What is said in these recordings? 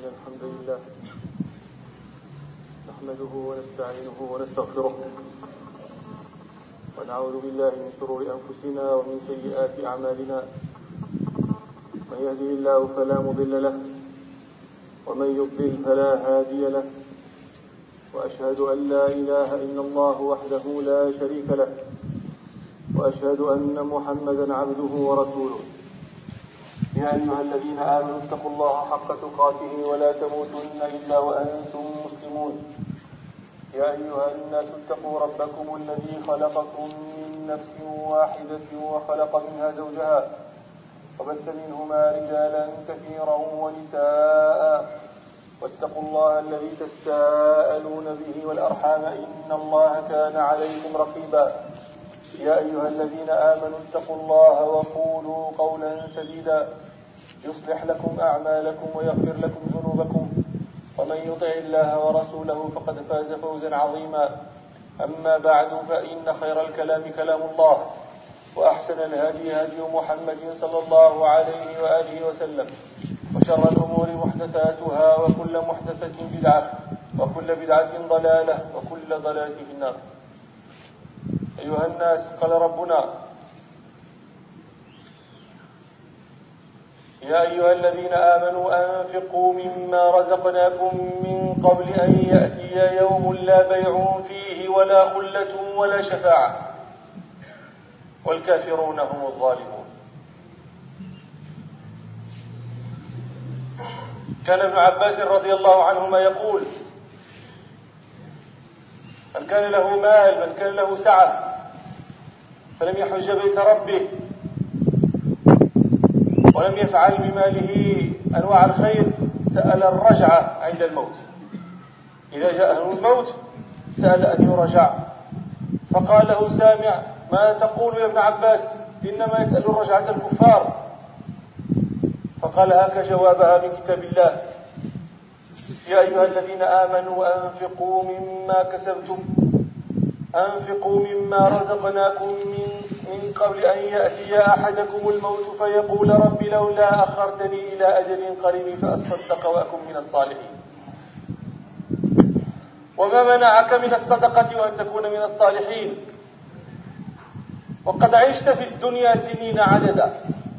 إن الحمد لله نحمده ونستعينه ونستغفره ونعوذ بالله من شرور أنفسنا ومن سيئات أعمالنا. من يهده الله فلا مضل له ومن يضلل فلا هادي له، وأشهد أن لا إله إلا الله وحده لا شريك له، وأشهد أن محمدا عبده ورسوله. يا أيها الذين آمنوا اتقوا الله حق تقاته ولا تموتن إلا وأنتم مسلمون. يا أيها الناس اتقوا ربكم الذي خلقكم من نفس واحدة وخلق منها زوجها وبث منهما رجالا كثيرا ونساء، واتقوا الله الذي تساءلون به والأرحام إن الله كان عليكم رقيبا. يا أيها الذين آمنوا اتقوا الله وقولوا قولا سديدا يصلح لكم أعمالكم ويغفر لكم ذنوبكم، ومن يطع الله ورسوله فقد فاز فوزا عظيما. أما بعد، فإن خير الكلام كلام الله، وأحسن الهدي هدي محمد صلى الله عليه وآله وسلم، وشر الأمور محدثاتها، وكل محدثة بدعة، وكل بدعة ضلالة، وكل ضلالة في النار. أيها الناس، قال ربنا: يا أيها الذين آمنوا أنفقوا مما رزقناكم من قبل أن يأتي يوم لا بيع فيه ولا خلة ولا شفاعة والكافرون هم الظالمون. كان ابن عباس رضي الله عنهما يقول: من كان له مال، من كان له سعة، فلم يحج بيت ربه ولم يفعل بماله أنواع الخير، سأل الرجعة عند الموت. إذا جاءه الموت سأل أن يرجع، فقال له سامع: ما تقول يا ابن عباس؟ إنما يسأل الرجعة الكفار. فقال: هاك جوابها من كتاب الله: يا أيها الذين آمنوا أنفقوا مما كسبتم، أنفقوا مما رزقناكم من قبل أن يأتي أحدكم الموت فيقول: رب لولا أخرتني إلى أجل قريب فأصدق وأكن من الصالحين. وما منعك من الصدقة وأن تكون من الصالحين وقد عشت في الدنيا سنين عددا،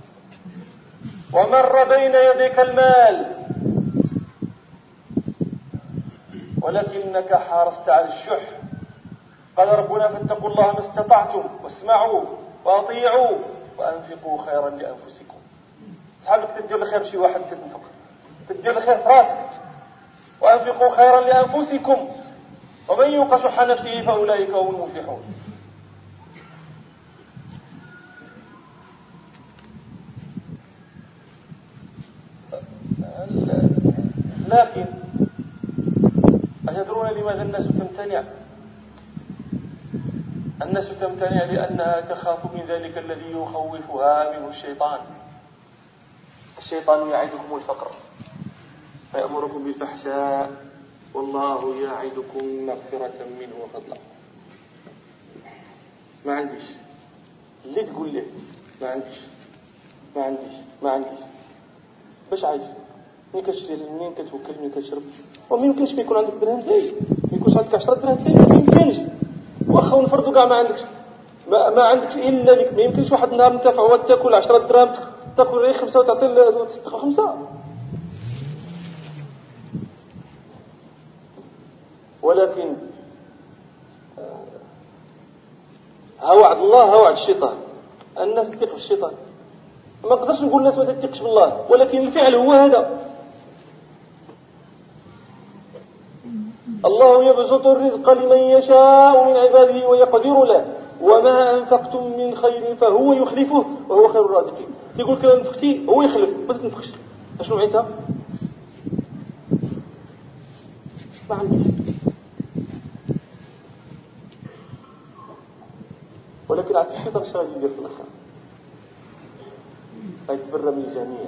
ومر بين يديك المال، ولكنك حارست على الشح. قال ربنا: فاتقوا الله ما استطعتم، واسمعوا واطيعوا وانفقوا خيرا لانفسكم. صحابك تدير الخير شي واحد تنفق، تدير الخير في راسك. وانفقوا خيرا لانفسكم ومن يوق شح نفسه فاولئك هم المفلحون. لكن أتدرون لماذا الناس تمتنع؟ الناس تمتنع لأنها تخاف من ذلك الذي يخوفها منه الشيطان. الشيطان يعدكم الفقر ويأمركم بالفحشاء، والله يعدكم مغفرة منه وفضلا. ما عنديش اللي تقول له ما عنديش باش عايش. منين كتشري، منين كتوكل، منين كتشرب، وما يمكنش يكون عندك درهم زايد، ما يكونش عندك 10 دراهم زايد، ما يمكنش. واخا ونفرضوا كاع ما عندكش الا ديك، ما يمكنش واحد النهار نتفع وتاكل 10 دراهم تاكل غير 5 وتعطي 5. ولكن ها وعد الله ها وعد الشيطان. الناس تثق في الشيطان، ما نقدرش نقول الناس ما تثقش بالله، ولكن الفعل هو هذا. الله يبسط الرزق لمن يشاء من عباده ويقدر له وما أنفقتم من خير فهو يخلفه وهو خير الرازقين. تقول كلا نفقتي هو يخلف، ما تنفقش. شنو معناتها؟ ما عنديش. ولكن عاد الشيطان اش غادي يدير في الاخر؟ غيتبرى من الجميع.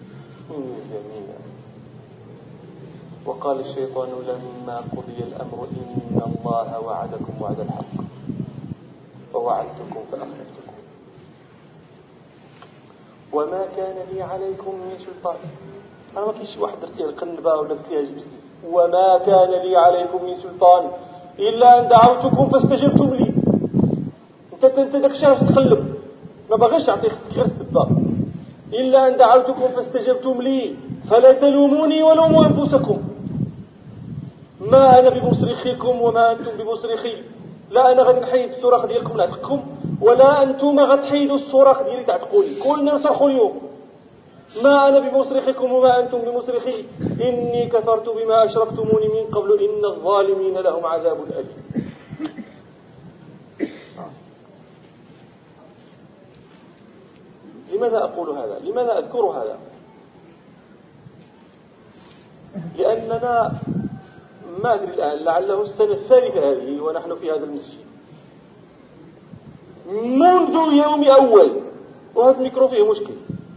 وقال الشيطان لما قضي الأمر إن الله وعدكم وعد الحق ووعدتكم فأخلفتكم وما كان لي عليكم من سلطان أنا ما كاينش واحد درت ليه القنبة ولا درت ليه جبس. وما كان لي عليكم من سلطان إلا أن دعوتكم فاستجبتم لي. أنت داك الشيء باش تقلب، ما باغيش تعطيك غير السبة. إلا أن دعوتكم فاستجبتم لي فلا تلوموني ولوموا أنفسكم، ما أنا بمصرخكم وما أنتم بمصرخي. لا أنا غادي نحيد الصراخ ديالكم نعتقكم، ولا أنتم غتحيدوا الصراخ ديالي تعتقوني. كلنا نصرخوا اليوم. ما أنا بمصرخكم وما أنتم بمصرخي إني كفرت بما أشركتموني من قبل إن الظالمين لهم عذاب أليم. لماذا أقول هذا؟ لماذا أذكر هذا؟ لأننا ما أدري الآن، لعله السنة الثالثة هذه ونحن في هذا المسجد منذ يوم أول، وهذا الميكرو فيه مشكل،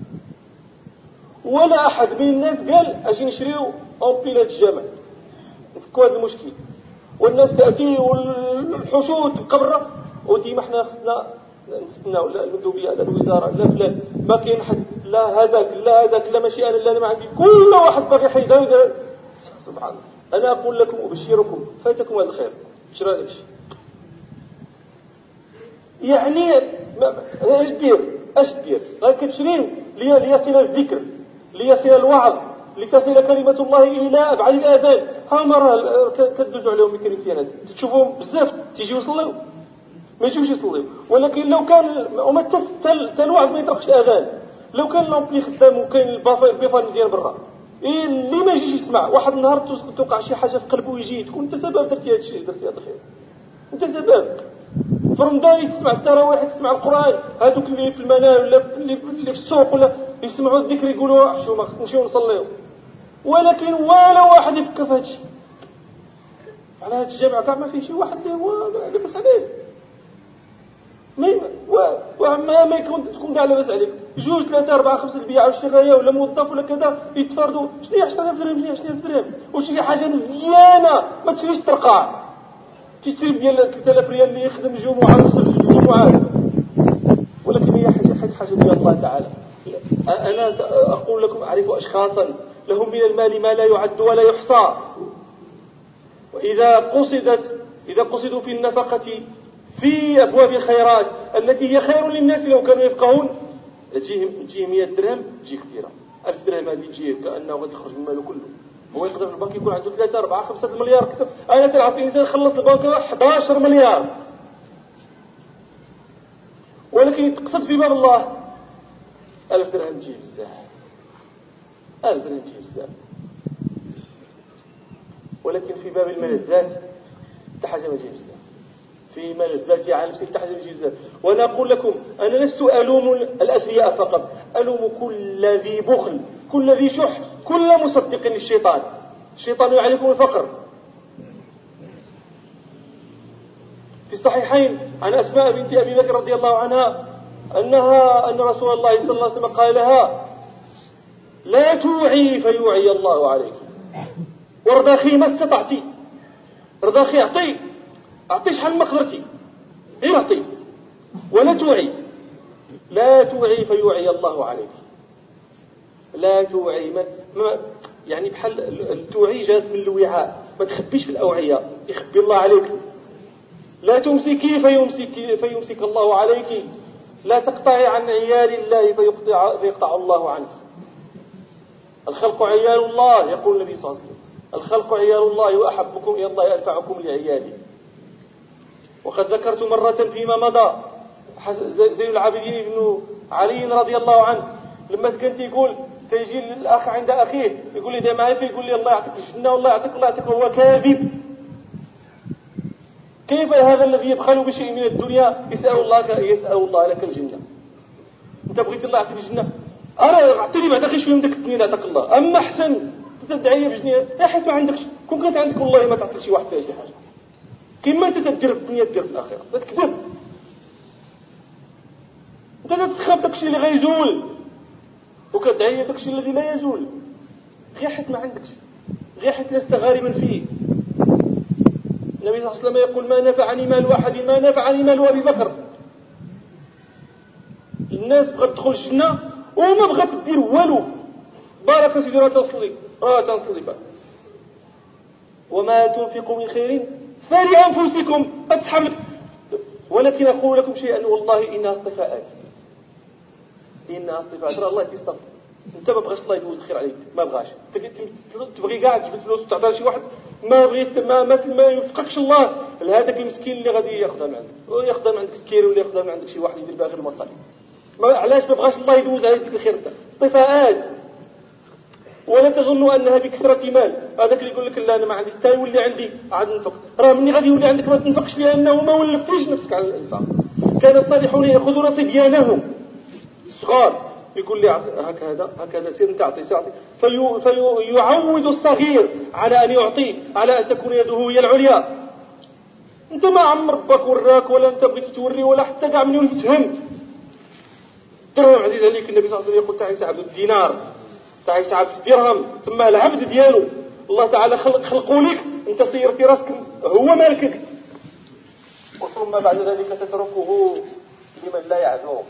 ولا أحد من الناس قال أجي نشريو أمبيلات الجامع نفكوا هذا المشكل. والناس تأتي والحشود قبرة، وديما احنا خصنا نستناو لا المندوبية لا الوزارة لا فلان، ما كاين حد، لا هذاك لا ماشي أنا، لا أنا ما عندي، كل واحد باغي يحيدها. سبحان الله. أنا أقول لكم أبشركم فاتكم هذا الخير. شرا هذا الشيء يعني اش دير غير كتشريه ليصل الذكر، ليصل الوعظ، لتصل كلمة الله إلى أبعد الآذان. ها مرة كدوزوا عليهم الكريستيانات تشوفوهم بزاف تيجيو يصليو ما يجيوش يصليو، ولكن لو كان وما الوعظ ما يطرقش الآذان، لو كان لومبلي خدام وكاين البيفان مزيان برا، اللي ما يجيش يسمع، واحد النهار توقع شي حاجة في قلبه يجي تكون انت سبب درتي هذا الشيء، درتي هذا الخير، انت سبب. في رمضان تسمع التراويح، تسمع القرآن، هذوك اللي في المنام ولا اللي في السوق ولا يسمعوا الذكر يقولوا حشو ما خصنا نمشيو نصليو، ولكن ولا واحد يفكر في هذا الشيء. على هذا الجامع كاع ما فيه شي واحد اللي هو لاباس عليه، ما يكون تكون كاع لاباس عليك. 2 3 4 5 البيعه والشرايه ولا موظف ولا كذا يتفردوا شنو 10000 درهم، شنو 10000 درهم، وشري حاجه مزيانه، ما تشريش ترقع، تشري ديال 3000 ريال اللي يخدم الجمعه ويصرف الجمعه، ولكن هي حاجه ديال الله تعالى. انا اقول لكم اعرف اشخاصا لهم من المال ما لا يعد ولا يحصى، وإذا قصدوا في النفقة في أبواب الخيرات التي هي خير للناس لو كانوا يفقهون، تجيه 100 درهم تجي كثيرة، 1000 درهم هذه تجيه كأنه غادي يخرج من ماله كله. هو يقدر في البنك يكون عنده 3 4 5 مليار كتب. أنا تلعب في إنسان خلص البنك 11 مليار، ولكن تقصد في باب الله 1000 درهم تجيه بزاف، 1000 درهم تجيه بزاف. ولكن في باب الملذات تحاجة ما تجيه بزاف، في ملذات على نفسك تحاجة ما تجيه بزاف. وأنا أقول لكم أنا لست ألوم الأثرياء فقط، ألوم كل ذي بخل، كل ذي شح، كل مصدق للشيطان. الشيطان يعلمكم الفقر. في الصحيحين عن أسماء بنت أبي بكر رضي الله عنها أن رسول الله صلى الله عليه وسلم قال لها: لا توعي فيوعي الله عليك، وارضاخي ما استطعتي، رضاخي أعطي شحال ما قدرتي، غير أعطي، ولا توعي، لا توعي فيوعي الله عليك. لا توعي ما يعني بحال التوعي جات من الوعاء، ما تخبيش في الأوعية، يخبي الله عليك. لا تمسكي فيمسك الله عليك، لا تقطعي عن عيال الله فيقطع الله عنك. الخلق عيال الله، يقول النبي صلى الله عليه وسلم: الخلق عيال الله وأحبكم إلى الله أنفعكم لعيالي. وقد ذكرت مرة فيما مضى زين العابدين بن علي رضي الله عنه لما كان يقول تيجي الأخ عند أخيه يقول لي ده معي، يقول لي الله يعطيك الجنة والله يعطيك الله يعطيك، وهو كاذب. كيف هذا الذي يبخل بشيء من الدنيا يسأل الله لك الجنة؟ أنت بغيت الله يعطيك الجنة، أنا أعطيني بعد أخي شوية من داك الدنيا يعطيك الله، أما أحسن تدعي بجنيه يا حيت ما عندكش، كون كانت عندك والله ما تعطي شي واحد فيها شي حاجة. كما أنت تدير في الدنيا تدير في الآخرة، تكذب. أنت تسخب داكشي اللي غيزول وكتدعي داكشي الذي لا يزول، غير حيت ما عندكش، غير حيت لست غارما فيه. النبي صلى الله عليه وسلم يقول: ما نفعني مال واحد ما نفعني مال أبي بكر. الناس بغات تدخل الجنة وما بغات تدير والو، بارك سيدي راه تنصلي بقى. وما تنفقوا من خير فلأنفسكم أتحمل. ولكن أقول لكم شيئا والله إنها اصطفاءات، راه الله كيصطفي. انت ما بغاش الله يدوز الخير عليك، ما بغاش، تبغي كاع تجبد فلوس وتعطيها لشي واحد ما بغيت ما يوفقكش الله لهذاك المسكين اللي غادي ياخذها من عندك، وياخذها من عندك سكيري ولا ياخذها من عندك شي واحد يدير بها غير المصالح. علاش ما بغاش الله يدوز عليك ديك الخير؟ اصطفاءات. ولا تظنوا انها بكثرة مال. هذاك اللي يقول لك لا انا ما عنديش حتى يولي عندي عاد ننفق، راه مني غادي يولي عندك ما تنفقش لانه ما ولفتيش نفسك على الانفاق. كان الصالحون ياخذون صبيانهم الصغار، يقول لي هكذا سير انت اعطي فيعود الصغير على ان يعطي، على ان تكون يده هي العليا. انت ما عم ربك وراك ولا انت بغيت توري ولا حتى كاع من يتهم. درهم عزيز عليك، النبي صلى الله عليه وسلم يقول تعيس عبد الدينار، تعيس عبد الدرهم، ثم العبد ديالو الله تعالى خلقوا لك، انت صيرتي راسك هو مالكك، وثم بعد ذلك تتركه لمن لا يعذوك.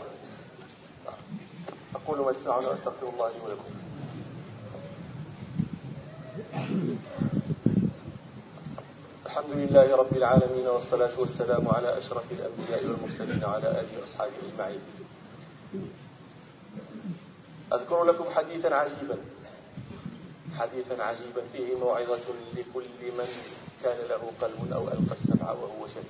أقول ما تسمعون وأستغفر الله لي ولكم. الحمد لله رب العالمين، والصلاة والسلام على أشرف الأنبياء والمرسلين وعلى آله وأصحابه أجمعين. أذكر لكم حديثا عجيبا فيه موعظة لكل من كان له قلب أو ألقى السمع وهو شهيد.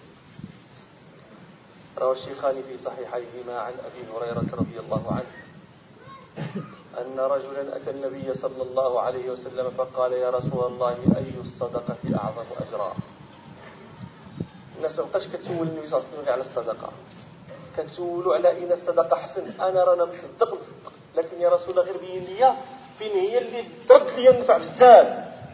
روى الشيخان في صحيحيهما عن أبي هريرة رضي الله عنه أن رجلا أتى النبي صلى الله عليه وسلم فقال يا رسول الله أي الصدقة أعظم أجرا؟ الناس ما بقاش كتسول النبي صلى الله عليه وسلم على الصدقة، كتسولوا على إن الصدقة حسن. أنا رانا مصدق، لكن يا رسول الله غير بين لي فين هي اللي ضربت لي النفع بزاف.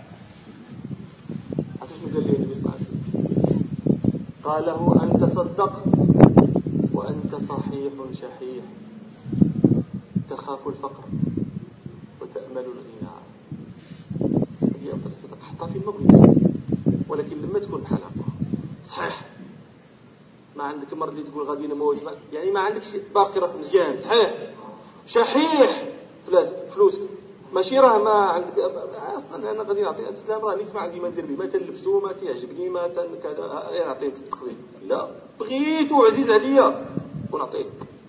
عرفتوا شنو قال لي النبي صلى الله عليه وسلم؟ قال له أن تصدق وأنت صحيح شحيح تخاف الفقر وتأمل الغنى. هي أفضل الصدقة حطها في المبلغ، ولكن لما تكون بحال هكا صحيح، ما عندك مرض اللي تقول غادي نموت، يعني ما عندكش باقي راك مزيان صحيح شحيح فلوسك، ماشي راه ما عندك اصلا انا غادي نعطي الاسلام راه نيت ما عندي ما ندير به، ما تلبسو ما تيعجبني ما كذا نعطيه نصدق به، لا بغيتو عزيز عليا ونعطيه.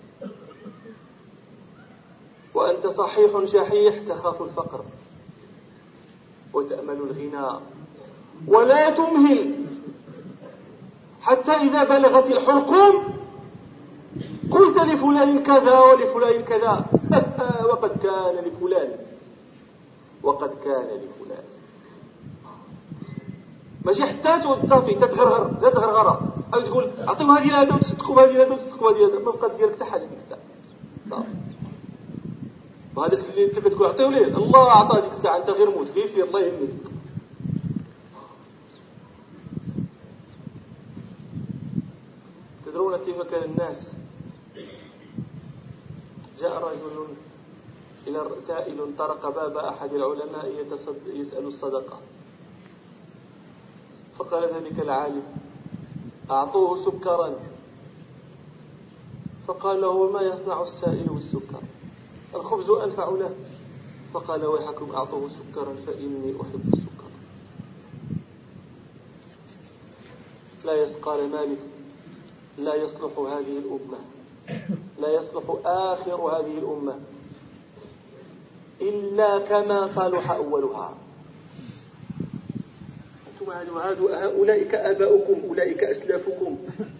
وأنت صحيح شحيح تخاف الفقر وتأمل الغنى ولا تمهل حتى إذا بلغت الحلقوم قلت لفلان كذا ولفلان كذا وقد كان لفلان ماشي حتى تصافي تتغرغر لا تغرغر أو تقول أعطيهم هذه لهذا وتصدقوا بهذه لهذا وتصدقوا بهذه لهذا، ما بقات ديالك حتى حاجة ديك الساعة. وهذاك اللي انت كتقول عطيه ليه الله عطاه ديك الساعه، انت غير موت غير سير الله يهنيك. تدرون كيف كان الناس؟ جاء رجل الى سائل طرق باب احد العلماء يسأل الصدقه، فقال ذلك العالم اعطوه سكرا، فقال له ما يصنع السائل بالسكر؟ الخبز أنفع له. فقال ويحكم أعطوه سكرا فإني أحب السكر. قال مالك لا يصلح هذه الأمة، لا يصلح آخر هذه الأمة إلا كما صالح أولها. أنتم أولئك آباؤكم أولئك أسلافكم،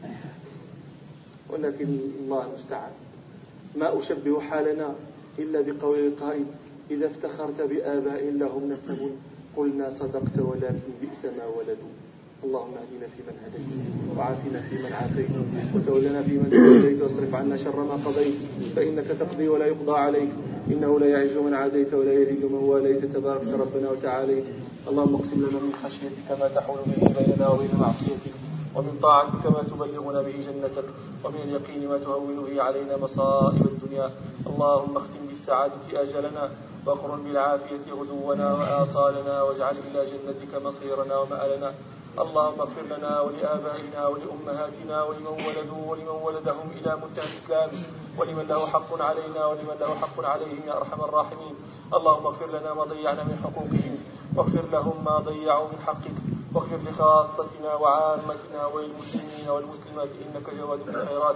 ولكن الله المستعان. ما أشبه حالنا إلا بقول القائل إذا افتخرت بآباء لهم نسب قلنا صدقت ولكن بئس ما ولدوا. اللهم اهدنا فيمن هديت وعافنا فيمن عافيت وتولنا فيمن توليت واصرف عنا شر ما قضيت فإنك تقضي ولا يقضى عليك إنه لا يعز من عاديت ولا يذل من واليت تبارك ربنا وتعاليت. اللهم اقسم لنا من خشيتك ما تحول به بيننا وبين معصيتك، ومن طاعتك ما تبلغنا به جنتك، ومن اليقين ما تهون به علينا مصائب الدنيا. اللهم اختم بالسعادة أجلنا واقرن بالعافية غدونا وآصالنا، واجعل إلى جنتك مصيرنا ومآلنا. اللهم اغفر لنا ولآبائنا ولأمهاتنا ولمن ولدوا ولمن ولدهم إلى منتهى الإسلام، ولمن له حق علينا ولمن له حق عليهم يا أرحم الراحمين. اللهم اغفر لنا ما ضيعنا من حقوقهم، واغفر لهم ما ضيعوا من حقك، واغفر لخاصتنا وعامتنا وللمسلمين والمسلمات إنك جواد بالخيرات.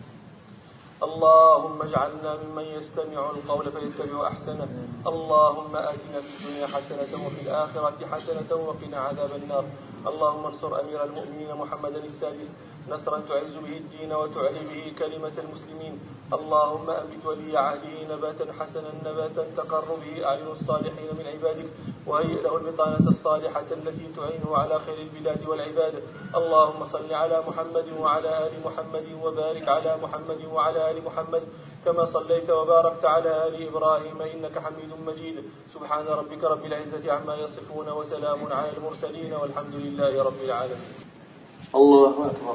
اللهم اجعلنا ممن يستمع القول فيتبع أحسنه. اللهم آتنا في الدنيا حسنة وفي الآخرة حسنة وقنا عذاب النار. اللهم انصر أمير المؤمنين محمدا السادس نصرا تعز به الدين وتعلي به كلمة المسلمين. اللهم أنبت ولي عهده نباتا حسنا نباتا تقر به أعين الصالحين من عبادك، وهيئ له البطانة الصالحة التي تعينه على خير البلاد والعباد. اللهم صل على محمد وعلى آل محمد وبارك على محمد وعلى آل محمد كما صليت وباركت على آل إبراهيم إنك حميد مجيد. سبحان ربك رب العزة عما يصفون وسلام على المرسلين والحمد لله رب العالمين. الله أكبر.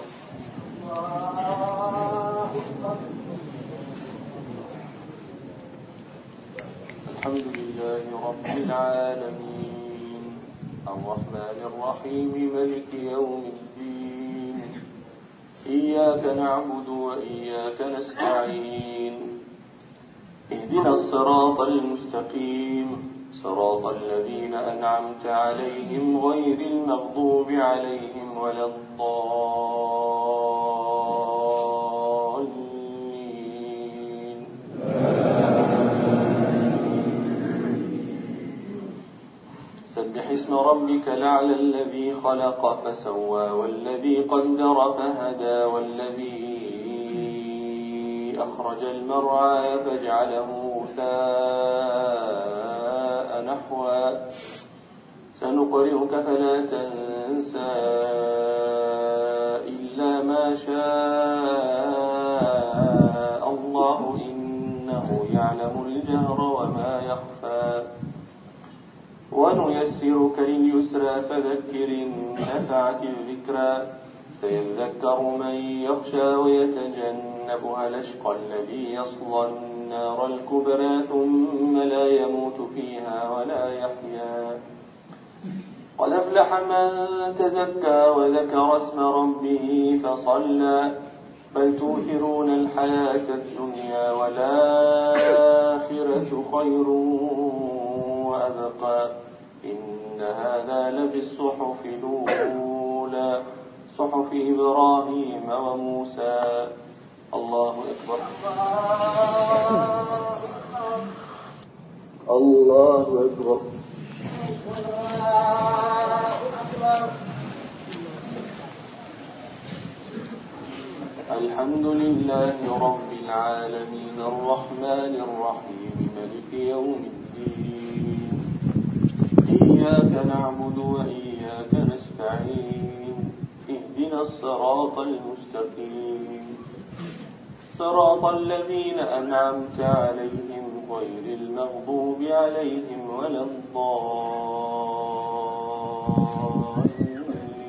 الحمد لله رب العالمين الرحمن الرحيم ملك يوم الدين إياك نعبد وإياك نستعين اهدنا الصراط المستقيم صراط الذين أنعمت عليهم غير المغضوب عليهم ولا الضالين. سبح اسم ربك الأعلى الذي خلق فسوى والذي قدر فهدى والذي أخرج المرعى فجعله غثاء نحوا سنقرئك فلا تنسى إلا ما شاء الله إنه يعلم الجهر وما يخفى ونيسرك لليسرى فذكر إن نفعت الذكرى سيذكر من يخشى ويتجنبها الأشقى الذي يصلى النار الكبرى ثم لا يموت فيها ولا يحيا قد أفلح من تزكى وذكر اسم ربه فصلى بل تؤثرون الحياة الدنيا والآخرة خير وأبقى إن هذا لفي الصحف الأولى صحف إبراهيم وموسى. الله أكبر. الله أكبر. الحمد لله رب العالمين الرحمن الرحيم ملك يوم الدين إياك نعبد وإياك نستعين اهدنا الصراط المستقيم صراط الذين أنعمت عليهم غير المغضوب عليهم ولا الضالين.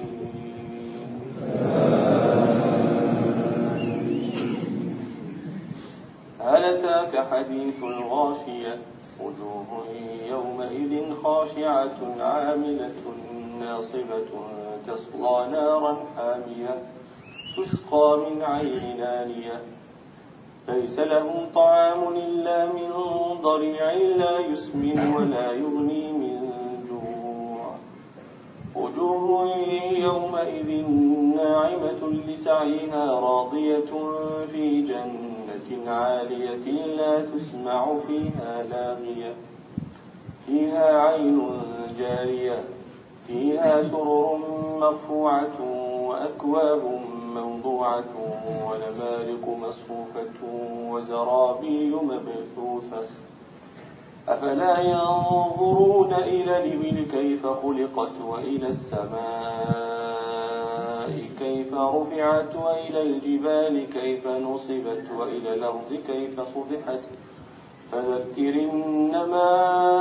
هل أتاك حديث الغاشية وجوه يومئذ خاشعة عاملة ناصبة تصلى نارا حامية تسقى من عين آنية ليس لهم طعام إلا من ضريع لا يسمن ولا يغني من جوع وجوه يومئذ ناعمة لسعيها راضية في جنة عالية لا تسمع فيها لاغية فيها عين جارية فيها سرر مرفوعة وأكواب موضوعة ونمارق مصفوفة وزرابي مبثوثة أفلا ينظرون إلى الإبل كيف خلقت وإلى السماء كيف رفعت وإلى الجبال كيف نصبت وإلى الأرض كيف صفحت فذكر إنما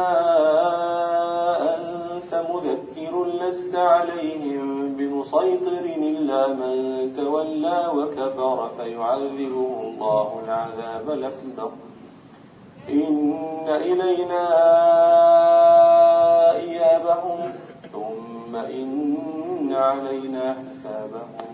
أنت مذكر لست عليهم بمسيطر إلا من تولى وكفر فيعذبه الله العذاب الأكبر إن إلينا إيابهم ثم إن علينا حسابهم.